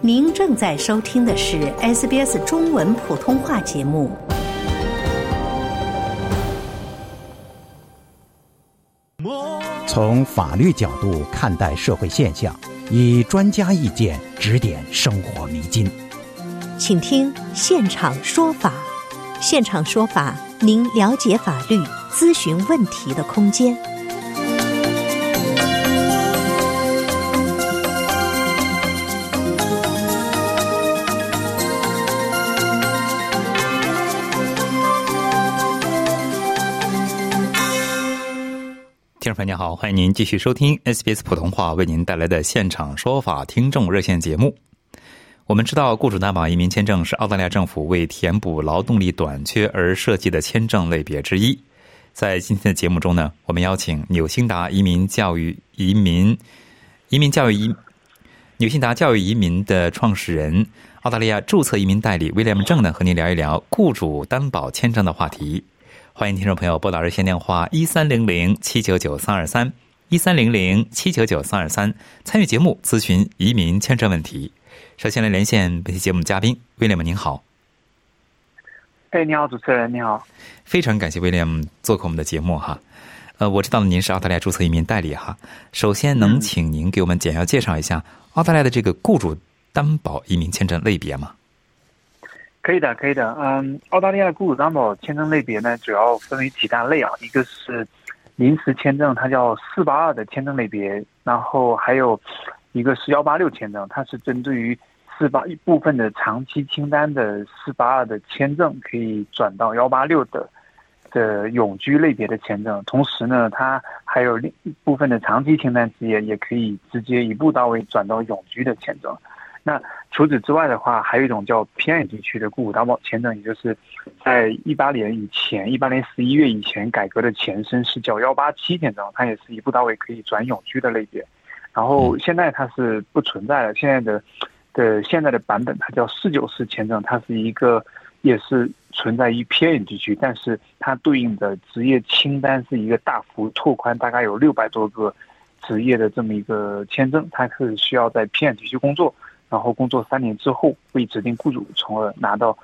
您正在收听的是 SBS 中文普通话节目。 从法律角度看待社会现象，以专家意见指点生活迷津。 请听现场说法。现场说法，您了解法律、咨询问题的空间。 听众朋友您好，欢迎您继续收听 SBS 普通话为您带来的现场说法听众热线节目。我们知道，雇主担保移民签证是澳大利亚政府为填补劳动力短缺而设计的签证类别之一。在今天的节目中呢，我们邀请纽辛达教育移民的创始人、澳大利亚注册移民代理威廉姆郑呢，和您聊一聊雇主担保签证的话题。欢迎听众朋友拨打热线电话1300-799-323 1300-799-323，参与节目咨询移民签证问题。首先来连线本期节目的嘉宾威廉姆，您好。 你好，主持人，你好。 非常感谢威廉姆做客我们的节目哈。我知道您是澳大利亚注册移民代理哈。首先能请您给我们简要介绍一下澳大利亚的这个雇主担保移民签证类别吗？ 可以的。澳大利亚雇主担保签证类别呢，主要分为几大类啊。一个是临时签证，它叫482的签证类别，然后还有一个是186签证，它是针对于一部分的长期清单的482的签证，可以转到186的永居类别的签证。同时呢，它还有另一部分的长期清单职业，也可以直接一步到位转到永居的签证。那除此之外的话，还有一种叫偏远地区的雇主担保签证，也就是在18年11月以前改革的前身，是叫187签证，它也是一步到位可以转永居的类别。然后现在它是不存在了，现在的版本它叫494签证，它是一个也是存在于偏远地区，但是它对应的职业清单是一个大幅拓宽，大概有600多个职业的这么一个签证，它是需要在偏远地区工作，然后工作3年之后为指定雇主，从而拿到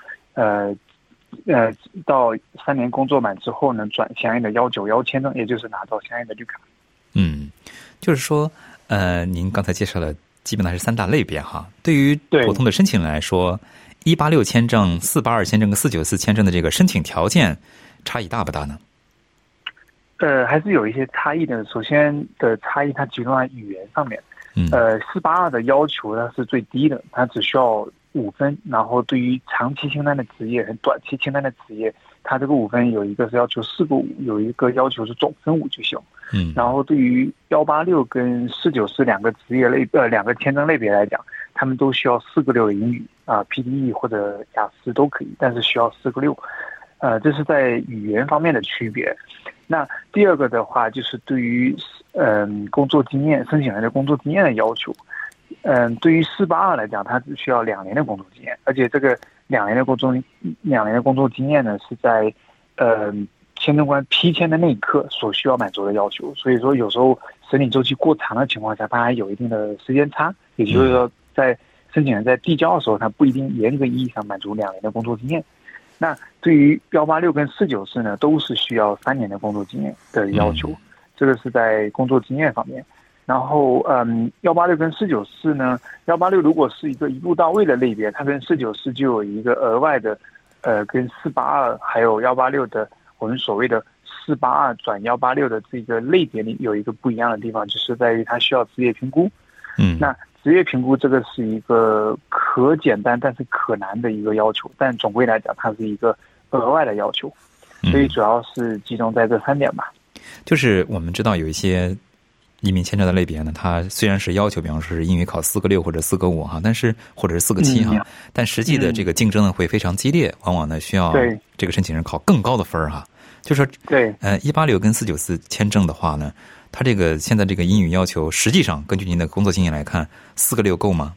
到3年工作满之后呢，转相应的191签证，也就是拿到相应的绿卡。 就是说您刚才介绍了基本上是3大类别哈。对于普通的申请人来说，186签证、482签证跟494签证的这个申请条件差异大不大呢？ 还是有一些差异的。首先的差异它集中在语言上面。482的要求它是最低的，它只需要5分。然后对于长期清单的职业和短期清单的职业，它这个5分有一个是要求4个5，有一个要求是总分5就行。然后对于186跟494两个职业两个签证类别来讲，他们都需要4个6的英语PDE 或者雅思都可以，但是需要4个6。这是在语言方面的区别。那第二个的话，就是对于工作经验，申请人的工作经验的要求。对于482来讲，它只需要2年的工作经验，而且这个2年的工作经验呢，是在签证官批签的那一刻所需要满足的要求。所以说有时候审理周期过长的情况下，它还有一定的时间差，也就是说在申请人在递交的时候，他不一定严格意义上满足2年的工作经验。那对于186跟494呢，都是需要3年的工作经验的要求，这个是在工作经验方面。然后186跟494呢，186如果是一个一步到位的类别，它跟494就有一个额外的跟482还有186的我们所谓的482转186的这个类别里有一个不一样的地方，就是在于它需要职业评估。那职业评估这个是一个可简单但是可难的一个要求，但总归来讲它是一个额外的要求，所以主要是集中在这3点吧。 就是我们知道有一些移民签证的类别呢，它虽然是要求比方说是英语考4个6或者4个5哈，但是或者是4个7哈，但实际的这个竞争呢会非常激烈，往往呢需要这个申请人考更高的分哈。就说186跟494签证的话呢，它这个现在这个英语要求，实际上根据您的工作经验来看，4个6够吗？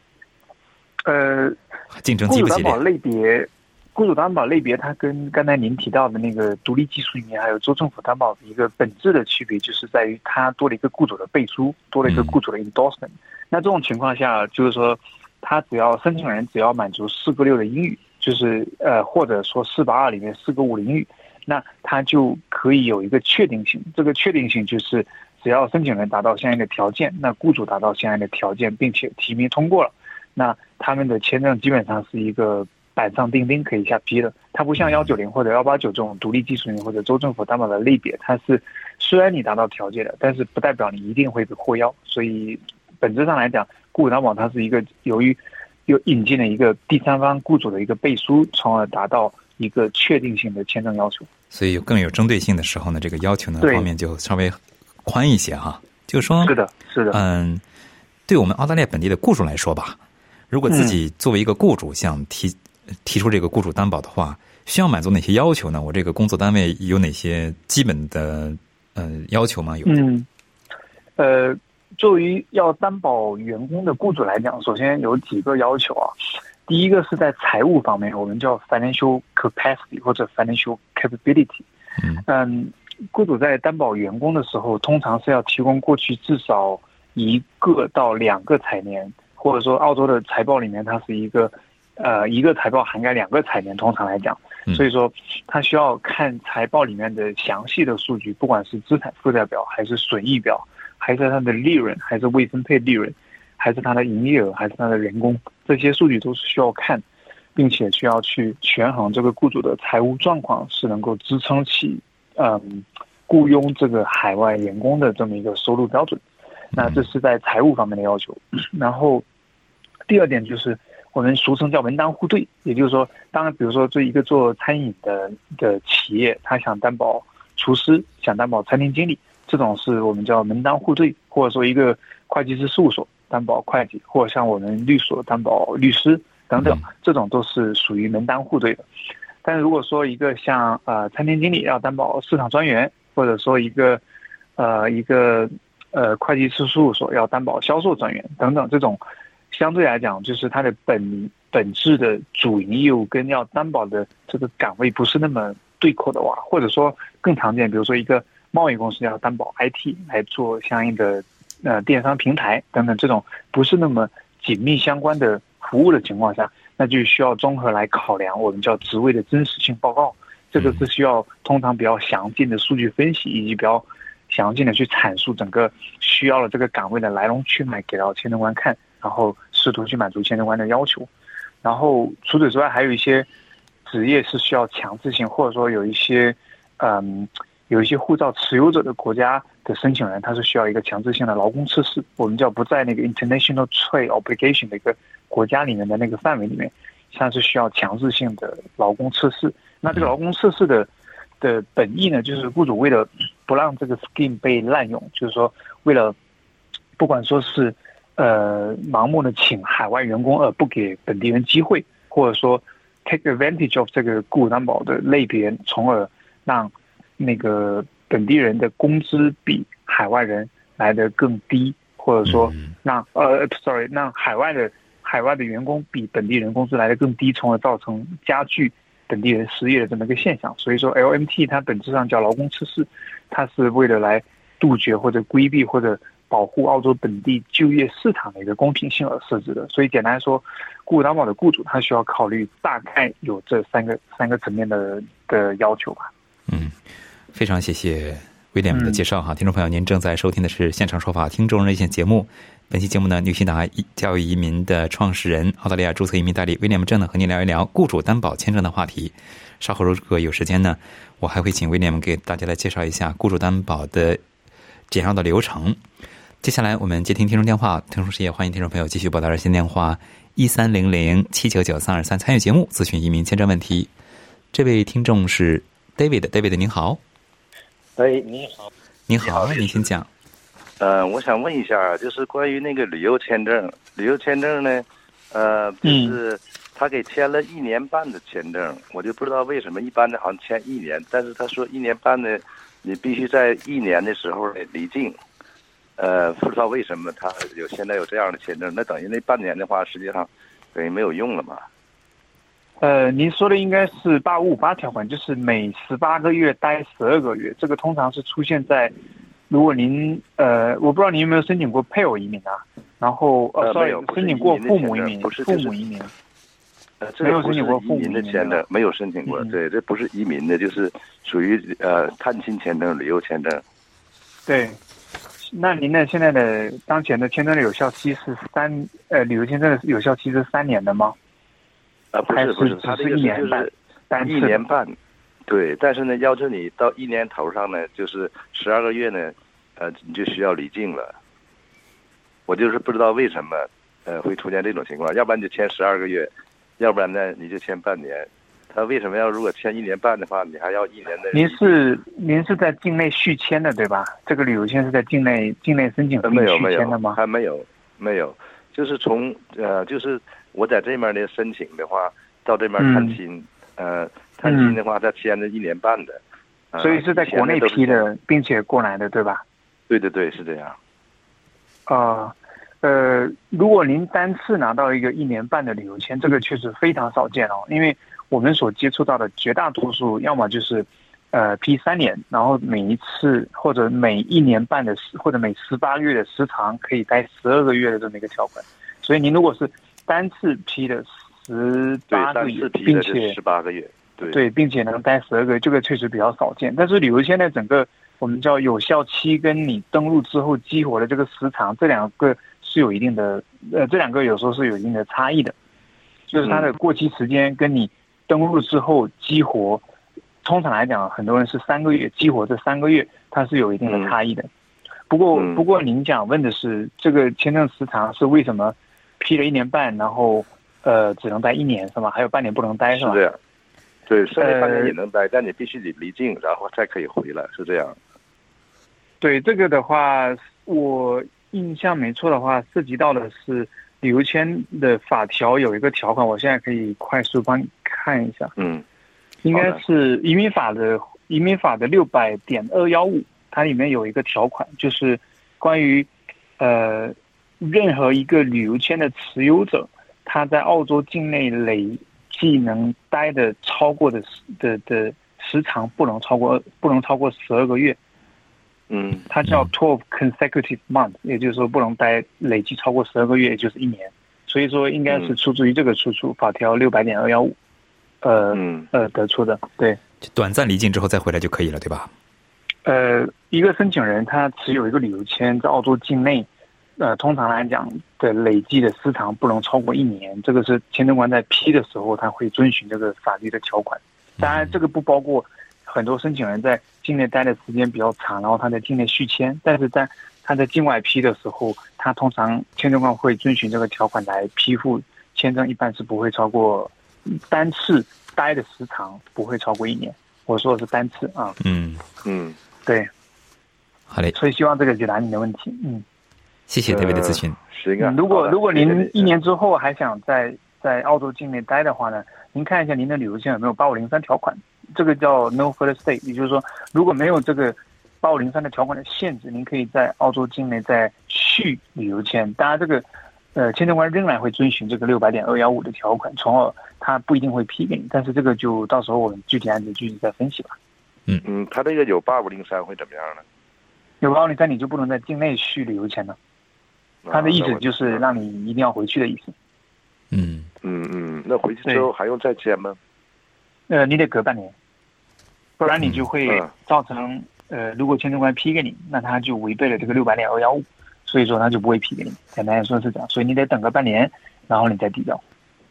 竞争激不激烈？ 雇主担保类别，它跟刚才您提到的那个独立技术移民还有州政府担保的一个本质的区别，就是在于它多了一个雇主的背书，多了一个雇主的 endorsement。那这种情况下，就是说他申请人只要满足4个6的英语，就是或者说482里面4个5的英语，那他就可以有一个确定性。这个确定性就是只要申请人达到相应的条件，那雇主达到相应的条件，并且提名通过了，那他们的签证基本上是一个板上钉钉可以下批的。它不像190或者189这种独立技术人或者州政府担保的类别，它是虽然你达到条件的，但是不代表你一定会被获邀。所以本质上来讲，雇主担保它是一个由于又引进了一个第三方雇主的一个背书，从而达到一个确定性的签证要求。 所以更有针对性的时候呢，这个要求呢方面就稍微宽一些哈。就是说， 是的， 对我们澳大利亚本地的雇主来说吧，如果自己作为一个雇主想提出这个雇主担保的话，需要满足哪些要求呢？我这个工作单位有哪些基本的要求吗？ 作为要担保员工的雇主来讲，首先有几个要求啊。第一个是在财务方面，我们叫 financial capacity 或者 financial capability。雇主在担保员工的时候，通常是要提供过去至少1个到2个财年，或者说澳洲的财报里面它是一个财报涵盖2个财年，通常来讲，所以说他需要看财报里面的详细的数据，不管是资产负债表，还是损益表，还是它的利润，还是未分配利润，还是它的营业额，还是它的人工，这些数据都是需要看，并且需要去权衡这个雇主的财务状况是能够支撑起雇佣这个海外员工的这么一个收入标准。那这是在财务方面的要求。然后第二点就是我们俗称叫门当户对，也就是说，当然比如说这一个做餐饮的企业，他想担保厨师，想担保餐厅经理，这种是我们叫门当户对。或者说一个会计师事务所担保会计，或者像我们律所担保律师等等，这种都是属于门当户对的。但是如果说一个像餐厅经理要担保市场专员，或者说一个会计师事务所要担保销售专员等等，这种相对来讲就是它的本质的主营业务跟要担保的这个岗位不是那么对口的话，或者说更常见，比如说一个贸易公司要担保 IT 来做相应的电商平台等等，这种不是那么紧密相关的服务的情况下，那就需要综合来考量我们叫职位的真实性报告。这个是需要通常比较详尽的数据分析，以及比较详尽的去阐述整个需要的这个岗位的来龙去脉给到签证官看，然后试图去满足签证官的要求。然后除此之外，还有一些职业是需要强制性，或者说有一些护照持有者的国家的申请人，他是需要一个强制性的劳工测试，我们叫不在那个 international trade obligation 的一个国家里面的那个范围里面，像是需要强制性的劳工测试。那这个劳工测试的本意呢，就是雇主为了不让这个 scheme 被滥用，就是说为了不管说是盲目的请海外员工而不给本地人机会，或者说 take advantage of 这个雇主担保的类别，从而让那个本地人的工资比海外人来得更低，或者说让海外的员工比本地人工资来得更低，从而造成加剧本地人失业的这么一个现象。所以说 LMT 它本质上叫劳工测试，它是为了来杜绝或者规避或者保护澳洲本地就业市场的一个公平性而设置的。所以简单来说，雇主担保的雇主他需要考虑大概有这三个层面的要求吧。 非常谢谢威廉姆的介绍哈。听众朋友，您正在收听的是现场说法听众热线节目。本期节目呢，纽西达教育移民的创始人、澳大利亚注册移民代理威廉姆正呢，和您聊一聊雇主担保签证的话题。稍后如果有时间呢，我还会请威廉姆给大家来介绍一下雇主担保的简要的流程。接下来我们接听听众电话，同时也欢迎听众朋友继续拨打热线电话1300-799-323参与节目咨询移民签证问题。这位听众是 David 您好。 你好。 您好，您请讲。 我想问一下，就是关于那个旅游签证呢，就是他给签了1年半的签证，我就不知道为什么一般的好像签1年，但是他说1年半呢，你必须在1年的时候离境，不知道为什么他现在有这样的签证，那等于那半年的话，实际上等于没有用了嘛？ 您说的应该是8558条款，就是每18个月待12个月，这个通常是出现在。如果您我不知道您有没有申请过配偶移民啊？ 然后没有申请过父母移民，父母移民。 这个不是移民的签证，没有申请过。对，这不是移民的，就是属于探亲签证、旅游签证。 对，那您的现在的当前的签证的有效期是旅游签证的有效期是3年的吗？ 不是，它这个 1年半 ，1年半。对，但是呢，要求你到1年头上呢，就是12个月呢，你就需要离境了。我就是不知道为什么会出现这种情况，要不然就签12个月。要不然呢，你就签半年。他为什么如果签1年半的话，你还要1年的？ 您是在境内续签的对吧？这个旅游签是在境内申请续签的吗？ 还没有，就是从就是我在这面的申请的话，到这面探亲，探亲的话，他签了1年半的。 所以是在国内批的，并且过来的对吧？ 对，是这样。 如果您单次拿到一个1年半的旅游签，这个确实非常少见哦。因为我们所接触到的绝大多数，要么就是批3年，然后每一次或者每1年半的或者每18个月的时长可以待12个月的这么一个条款。所以您如果是单次批的18个月，并且 18个月， 对，并且能待12个月，这个确实比较少见。但是旅游签的整个我们叫有效期跟你登陆之后激活的这个时长，这两个是有一定的这两个有时候是有一定的差异的，就是它的过期时间跟你登陆之后激活，通常来讲很多人是3个月，激活这3个月它是有一定的差异的。不过您想问的是这个签证时长是为什么批了1年半，然后只能待1年是吗？还有半年不能待是吧？ 是这样。对，剩下半年也能待，但你必须得离境，然后才可以回来，是这样。 对，这个的话，我印象没错的话，涉及到的是旅游签的法条有一个条款，我现在可以快速帮你看一下。应该是移民法的600.215，它里面有一个条款，就是关于任何一个旅游签的持有者，他在澳洲境内累计能待的超过的时长不能超过12个月。它叫12 consecutive months， 也就是说不能待累计超过12个月，也就是1年。所以说应该是出自于这个法条600.215，得出的。对， 短暂离境之后再回来就可以了，对吧？ 一个申请人他持有一个旅游签在澳洲境内，通常来讲的累计的时长不能超过1年，这个是签证官在批的时候他会遵循这个法律的条款。当然，这个不包括很多申请人在境内待的时间比较长，然后他在境内续签，但是在他在境外批的时候，他通常签证官会遵循这个条款来批复签证，一般是不会超过单次待的时长不会超过1年。我说的是单次啊。对。 好嘞。 所以希望这个解答你的问题。 谢谢 David 的咨询。 如果您1年之后还想在澳洲境内待的话呢，您看一下您的旅游签有没有8503条款，这个叫 No Further Stay， 也就是说如果没有这个8503的条款的限制，您可以在澳洲境内再续旅游签。当然这个签证官仍然会遵循这个600.215的条款，从而他不一定会批给你，但是这个就到时候我们具体案子具体再分析吧。 他这个有8503会怎么样呢？ 有8503你就不能在境内续旅游签了，他的意思就是让你一定要回去的意思。 那回去之后还用再签吗？ 你得隔半年，不然你就会造成如果签证官批给你，那他就违背了这个600.215，所以说他就不会批给你。简单来说是这样，所以你得等个半年，然后你再递交。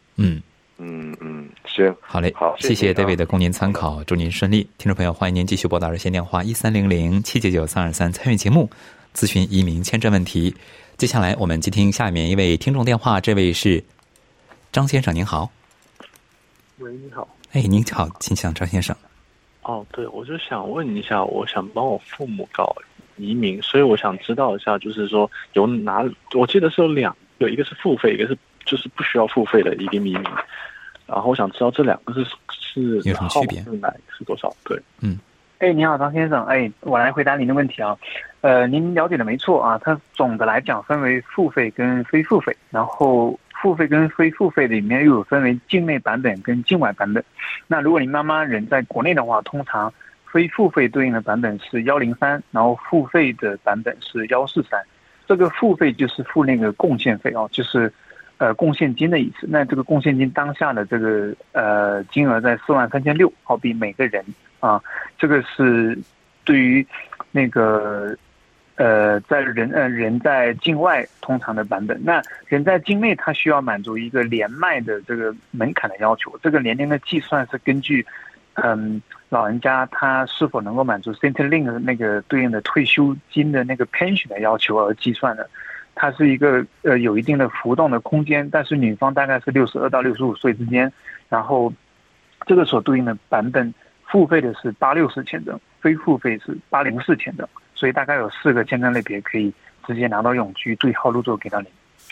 行， 好嘞，好，谢谢 David 供您参考，祝您顺利。听众朋友，欢迎您继续拨打热线电话1300-799-323参与节目，咨询移民签证问题。接下来我们接听下面一位听众电话，这位是张先生，您好。 喂，你好。 您好，请讲，张先生。 对，我就想问一下，我想帮我父母搞移民，所以我想知道一下，就是说我记得是有2个，一个是付费，一个是就是不需要付费的移民，然后我想知道这2个是有什么区别， 是多少？对， 你好，张先生，我来回答您的问题啊。您了解的没错啊，它总的来讲分为付费跟非付费，然后付费跟非付费里面又有分为境内版本跟境外版本。那如果您妈妈人在国内的话，通常非付费对应的版本是103，然后付费的版本是143。 这个付费就是付那个贡献费哦，就是贡献金的意思。那这个贡献金当下的这个金额在43600，好比每个人啊，这个是对于那个在人在境外通常的版本。那人在境内他需要满足一个年迈的这个门槛的要求，这个年龄的计算是根据老人家他是否能够满足 Centrelink 的那个对应的退休金的那个 pension 的要求而计算的。它是一个有一定的浮动的空间，但是女方大概是62到65岁之间，然后这个所对应的版本付费的是864签证，非付费是804签证，所以大概有4个签证类别可以直接拿到永居，对号入座给到您。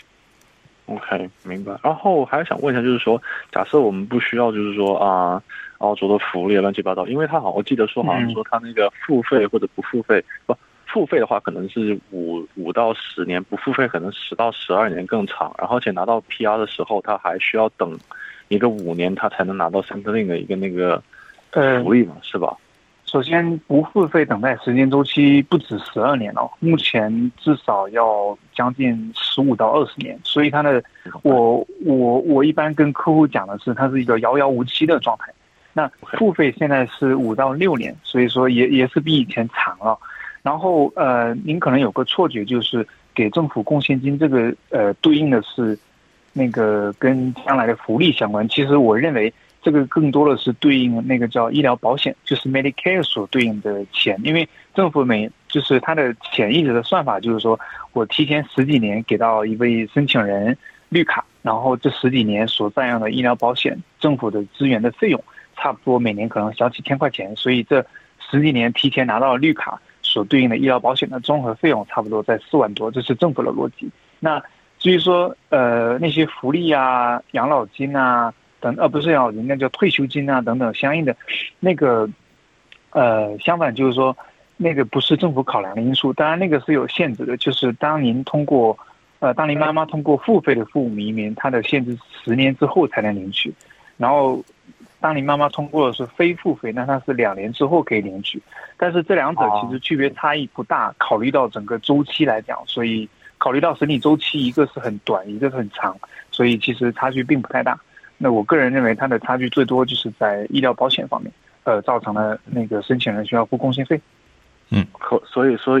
OK， 明白。然后还想问一下，就是说，假设我们不需要，就是说澳洲的福利乱七八糟，因为他我记得说好像说他那个付费或者不付费，付费的话可能是5到10年，不付费可能10到12年更长。然后而且拿到 PR 的时候，他还需要等一个5年，他才能拿到 Centrelink 的一个那个福利嘛，是吧？ 首先，不付费等待时间周期不止12年哦，目前至少要将近15到20年，所以它的我一般跟客户讲的是，它是一个遥遥无期的状态。那付费现在是5到6年，所以说也是比以前长了。然后您可能有个错觉，就是给政府贡献金这个对应的是那个跟将来的福利相关。其实我认为这个更多的是对应那个叫医疗保险，就是 Medicare 所对应的钱，因为政府就是它的潜意识的算法就是说，我提前10几年给到一位申请人绿卡，然后这10几年所占用的医疗保险政府的资源的费用，差不多每年可能小几千块钱，所以这10几年提前拿到绿卡所对应的医疗保险的综合费用差不多在4万多，这是政府的逻辑。那至于说那些福利啊、养老金啊不是养老金，那叫退休金啊等等相应的那个相反就是说那个不是政府考量的因素，当然那个是有限制的，就是当您妈妈通过付费的父母移民，它的限制10年之后才能领取，然后当您妈妈通过的是非付费，那它是2年之后可以领取，但是这两者其实区别差异不大，考虑到整个周期来讲，所以考虑到审理周期，一个是很短，一个是很长，所以其实差距并不太大。那我个人认为它的差距最多就是在医疗保险方面，造成了那个申请人需要付贡献费。 所以说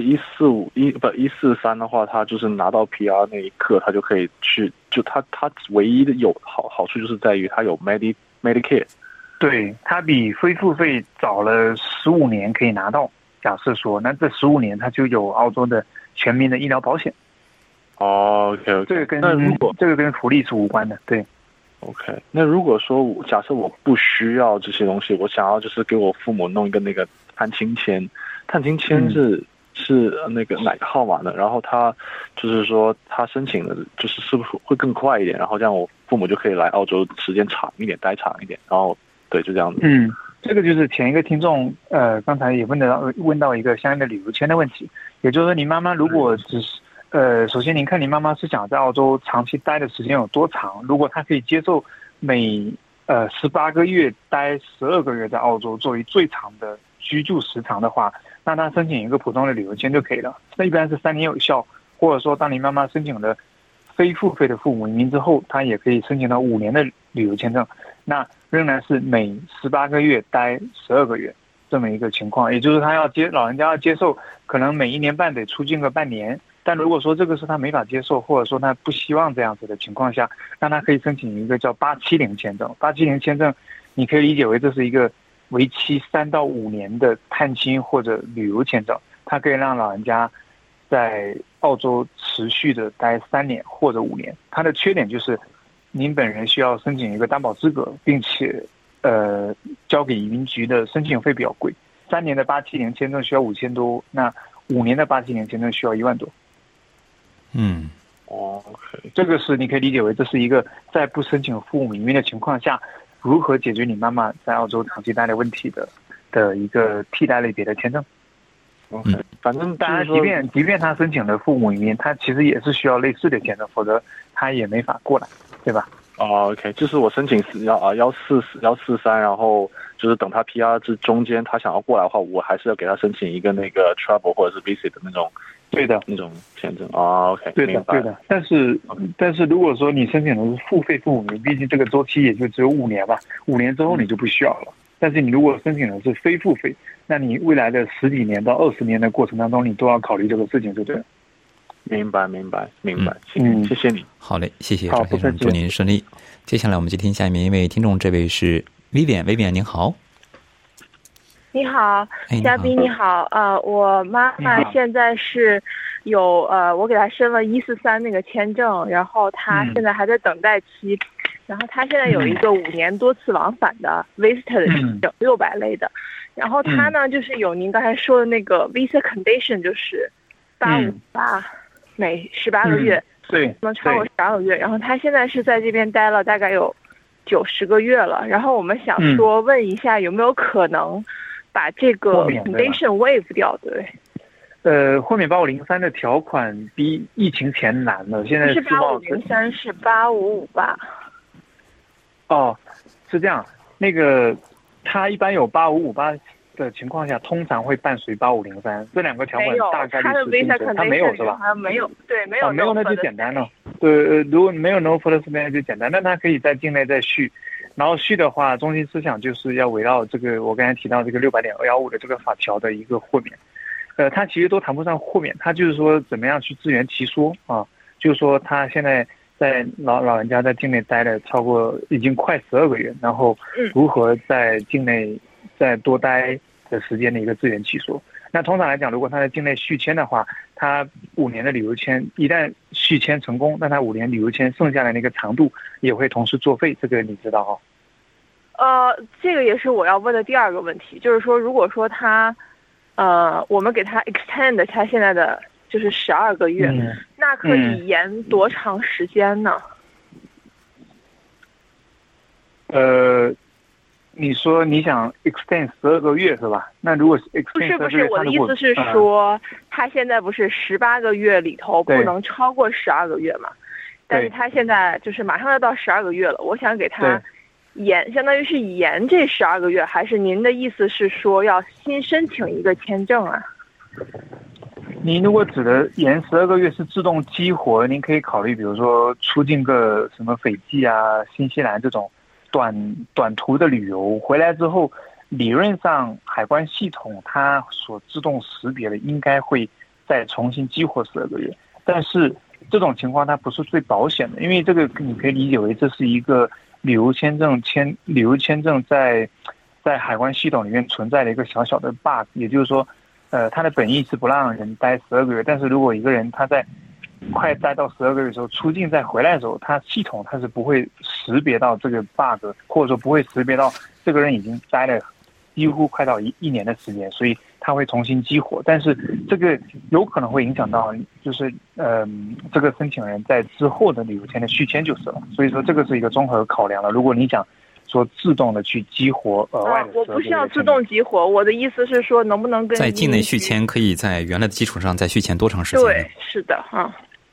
143的话，他就是拿到 PR 那一刻，他就可以去，就他唯一的好处就是在于他有 Medicare。 对，它比非付费早了15年可以拿到。假设说，那这15年它就有澳洲的全民的医疗保险。 OK， 这个跟福利是无关的，对。 OK， 那如果说假设我不需要这些东西，我想要就是给我父母弄一个那个探亲签是那个哪个号码呢？然后他就是说他申请的是不是会更快一点？然后这样我父母就可以来澳洲时间长一点，待长一点。然后对，就这样子。 这个就是前一个听众刚才也问到一个相应的旅游签的问题，也就是说您妈妈如果只是首先您看您妈妈是想在澳洲长期待的时间有多长？如果她可以接受每18个月待12个月在澳洲作为最长的居住时长的话，那她申请一个普通的旅游签就可以了。那一般是3年有效，或者说当您妈妈申请了非付费的父母移民之后，她也可以申请到5年的旅游签证，那仍然是每18个月待12个月这么一个情况。也就是老人家要接受可能每1年半得出境个半年，但如果说这个是他没法接受，或者说他不希望这样子的情况下，那他可以申请一个叫870签证。870签证你可以理解为这是一个为期3到5年的探亲或者旅游签证，它可以让老人家在澳洲持续的待3年或者5年。它的缺点就是您本人需要申请一个担保资格，并且交给移民局的申请费比较贵。3年的870签证需要5000多，那5年的870签证需要1万多。 OK， 这个是你可以理解为这是一个在不申请父母移民的情况下，如何解决你妈妈在澳洲长期待的问题的一个替代类别的签证。 OK， 反正当然即便他申请了父母移民，他其实也是需要类似的签证，否则他也没法过来，对吧 ？OK， 就是我申请143，然后就是等他 PR 之中间他想要过来的话，我还是要给他申请一个那个 travel 或者是 visit 的那种对的那种签证哦 ，OK， 对的对的。但是如果说你申请的是付费父母，毕竟这个周期也就只有5年吧，5年之后你就不需要了。但是你如果申请的是非付费，那你未来的10几年到20年的过程当中，你都要考虑这个事情，对不对？ 明白。谢谢你。 好嘞，谢谢张先生，祝您顺利。接下来我们接听下面一位听众，这位是 Vivian， 您好。 你好，嘉宾你好，我妈妈现在是有我给她申了143那个签证，然后她现在还在等待期，然后她现在有一个5年多次往返的 visitor 的签证，600类的，然后她呢就是有您刚才说的那个 visa condition， 就是858每18个月， 对， 不能超过12个月，然后她现在是在这边待了大概有90个月了，然后我们想说问一下有没有可能把这个 condition waive 掉，对。 豁免8503的条款比疫情前难了，现在是8503，是8558。 哦，是这样，那个他一般有8558的情况下，通常会伴随8503，这2个条款大概率是他没有是吧？ 好像没有，对，没有。 没有那就简单了。对，如果没有 no further stay 就简单，那他可以在境内再续。然后续的话，中心思想就是要围绕这个我刚才提到这个600.215的这个法条的一个豁免。他其实都谈不上豁免，他就是说怎么样去自圆其说啊，就是说他现在在老人家在境内待了超过已经快12个月，然后如何在境内再多待的时间的一个自圆其说。那通常来讲，如果他在境内续签的话，他5年的旅游签一旦续签成功，那他5年旅游签剩下的那个长度也会同时作废，这个你知道哈？ 这个也是我要问的第2个问题，就是说，如果说他，我们给他 extend 他现在的就是12个月，那可以延多长时间呢？ 你说你想 extend 12个月是吧？那如果 extend 不是，我的意思是说，他现在不是18个月里头不能超过12个月嘛？但是他现在就是马上要到12个月了，我想给他延，相当于是延这12个月，还是您的意思是说要新申请一个签证啊？ 您如果指的延12个月是自动激活，您可以考虑，比如说出境个什么斐济啊、新西兰这种短途的旅游，回来之后，理论上海关系统它所自动识别的应该会再重新激活12个月，但是这种情况它不是最保险的，因为这个你可以理解为这是一个旅游签证在海关系统里面存在的一个小小的 bug， 也就是说，它的本意是不让人待12个月，但是如果一个人他在快待到12个月的时候出境再回来的时候，它系统它是不会识别到这个 bug， 或者说不会识别到这个人已经待了几乎快到一年的时间，所以它会重新激活，但是这个有可能会影响到就是这个申请人在之后的旅游签的续签就是了，所以说这个是一个综合考量了。如果你想说自动的去激活额外的， 我不需要自动激活，我的意思是说能不能跟在境内续签可以在原来的基础上再续签多长时间？ 对，是的啊。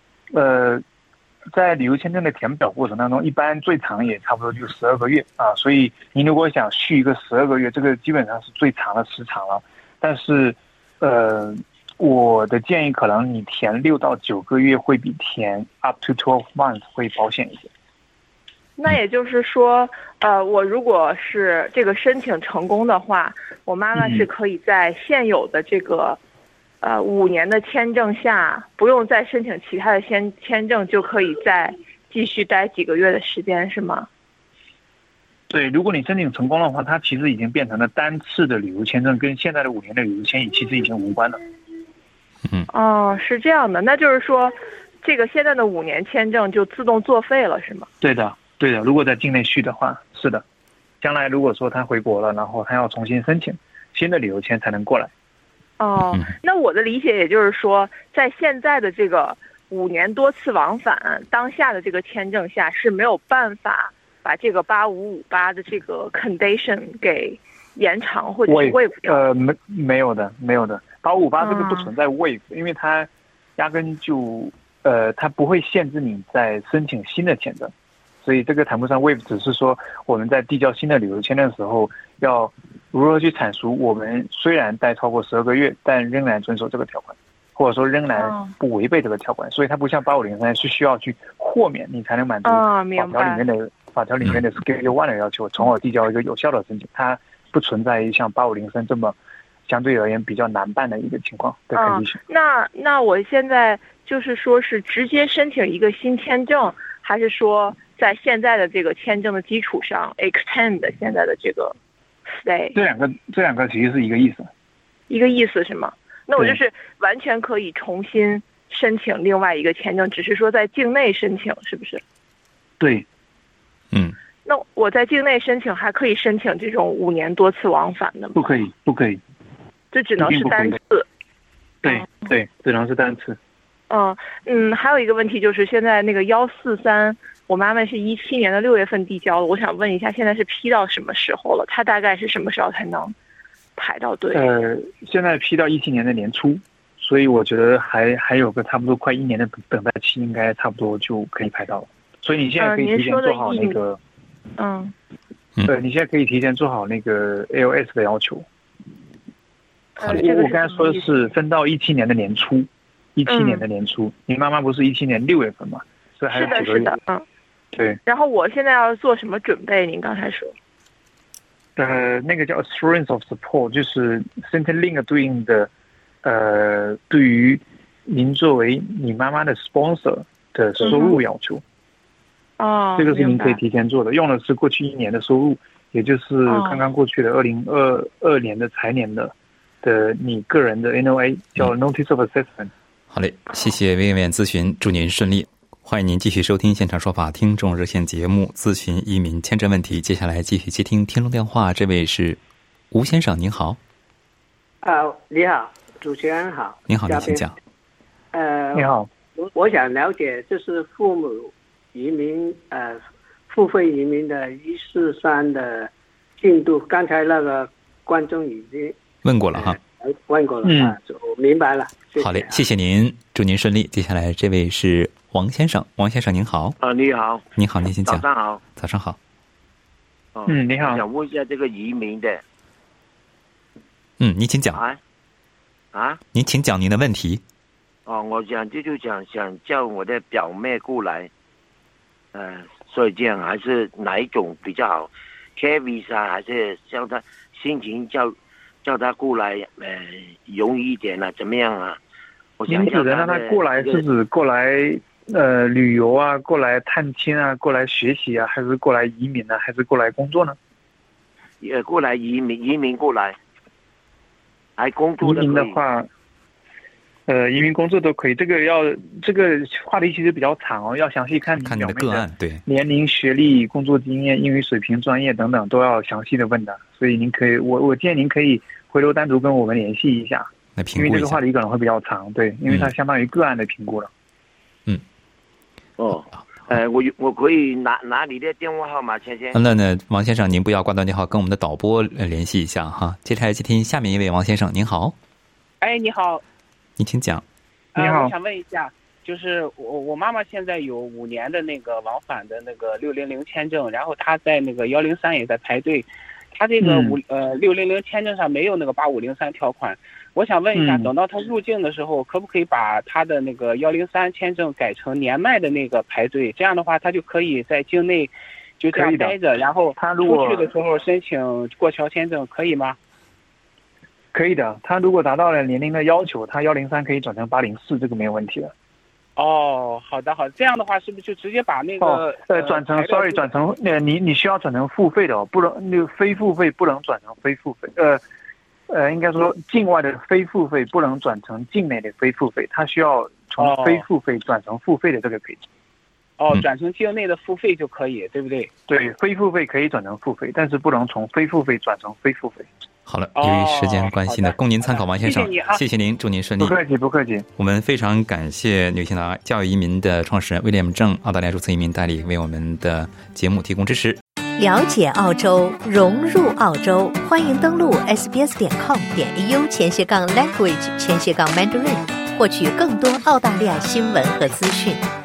在旅游签证的填表过程当中，一般最长也差不多就12个月啊，所以您如果想续一个12个月，这个基本上是最长的时长了。但是，我的建议可能你填6到9个月会比填 up to 12 months 会保险一些。 那也就是说，我如果是这个申请成功的话，我妈妈是可以在现有的这个5年的签证下，不用再申请其他的签证，就可以再继续待几个月的时间，是吗？ 对，如果你申请成功的话，它其实已经变成了单次的旅游签证，跟现在的5年的旅游签其实已经无关了。 哦，是这样的，那就是说，这个现在的5年签证就自动作废了，是吗？ 对的，对的。如果在境内续的话，是的。将来如果说他回国了，然后他要重新申请新的旅游签才能过来。 哦，那我的理解也就是说，在现在的这个5年多次往返当下的这个签证下是没有办法把这个8558的这个 condition 给延长或者是 waive 掉。 没有的，8558这个不存在 waive，因为它压根就它不会限制你在申请新的签证，所以这个谈不上 waive， 只是说我们在递交新的旅游签证的时候要如何去阐述我们虽然待超过12个月，但仍然遵守这个条款。 或者说仍然不违背这个条款，所以它不像8503是需要去豁免你才能满足法条里面的 Schedule 1的要求，从而递交一个有效的申请。它不存在像8503这么相对而言比较难办的一个情况的 condition。 那我现在就是说是直接申请一个新签证，还是说在现在的这个签证的基础上 extend 现在的这个 stay？ 这两个其实是一个意思。 一个意思是吗？那我就是完全可以重新申请另外一个签证，只是说在境内申请，是不是？ 对。 那我在境内申请还可以申请这种5年多次往返的吗？ 不可以。 这只能是单次。 对，只能是单次。 还有一个问题就是现在那个143，我妈妈是17年的6月份递交的，我想问一下，现在是批到什么时候了？她大概是什么时候才能排到队？ 现在批到17年的年初，所以我觉得还有个差不多快1年的等待期，应该差不多就可以排到了。所以你现在可以提前做好那个，你现在可以提前做好那个 ALS 的要求。我刚才说的是分到17年的年初，17年的年初，你妈妈不是17年6月份吗？所以还有几个月。 是的， 对。 然后我现在要做什么准备？您刚才说。 那个叫 assurance of support， 就是 Centrelink 对应的，对于您作为你妈妈的 sponsor 的收入要求。这个是您可以提前做的，用的是过去1年的收入，也就是刚刚过去的2022年的财年的你个人的 NOA， 叫 Notice of Assessment。 好嘞，谢谢魏院咨询，祝您顺利。欢迎您继续收听现场说法听众热线节目，咨询移民签证问题。接下来继续接听听众电话，这位是吴先生，您好。 你好，主持人好。 您好，您请讲。 你好， 我想了解就是父母移民付费移民的143的进度，刚才那个观众已经问过了哈。 问过了我明白了。谢谢。 好嘞，谢谢您，祝您顺利。接下来这位是王先生，王先生您好。 你好。 你好，您请讲。 早上好。 早上好。 你好。 想问一下这个移民的。 您请讲。您请讲您的问题。 我想叫我的表妹过来，所以这样还是哪一种比较好 ？K visa 还是叫他心情叫他过来，容易一点啊？怎么样啊？我想您指的让他过来是指过来旅游啊，过来探亲啊，过来学习啊，还是过来移民啊，还是过来工作呢？ 过来移民过来，还工作的移民的话。移民工作都可以，这个话题其实比较长哦，要详细看你的个案，对， 年龄、学历、工作经验、英语水平、专业等等都要详细的问的，所以您可以，我建议您可以回头单独跟我们联系一下，因为这个话题可能会比较长，对，因为它相当于个案的评估了。 我可以拿你的电话号码，先生。 那王先生，您不要挂断电话，跟我们的导播联系一下哈。接下来接听下面一位王先生，您好。 你好。 你请讲。 你好， 我想问一下，就是我妈妈现在有5年的那个往返的那个600签证，然后她在那个103也在排队，她这个600签证上没有那个8503条款。我想问一下，等到她入境的时候，可不可以把她的那个103签证改成年迈的那个排队？这样的话，她就可以在境内就这样待着，然后出去的时候申请过桥签证，可以吗？ 可以的，他如果达到了年龄的要求，他103可以转成804，这个没有问题的。 好的，这样的话是不是就直接把那个转成你需要转成付费的不能那个非付费不能转成非付费，应该说境外的非付费不能转成境内的非付费，他需要从非付费转成付费的这个可以。 转成境内的付费就可以，对不对？ 对，非付费可以转成付费，但是不能从非付费转成非付费。 好了，由于时间关系呢，供您参考，王先生，谢谢您，祝您顺利。 不客气。 我们非常感谢女性的教育移民的创始人威廉姆郑，澳大利亚注册移民代理为我们的节目提供支持。 了解澳洲，融入澳洲，欢迎登录 sbs.com.au/language/Mandarin，获取更多澳大利亚新闻和资讯。